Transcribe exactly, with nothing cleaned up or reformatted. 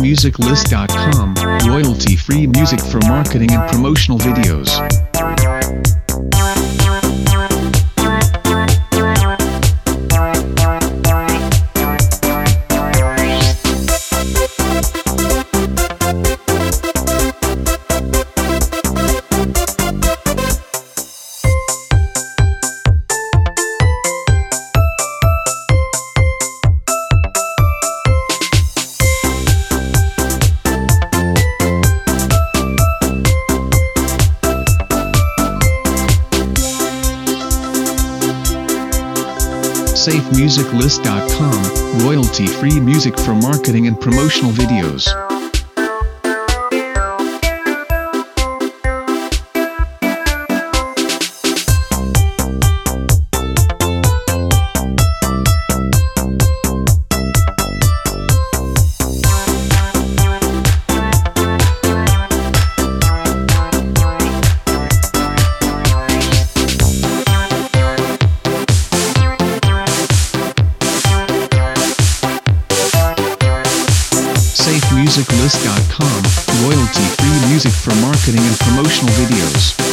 music list dot com, royalty-free music for marketing and promotional videos. safe music list dot com, royalty-free music for marketing and promotional videos. safe music list dot com, royalty-free music for marketing and promotional videos.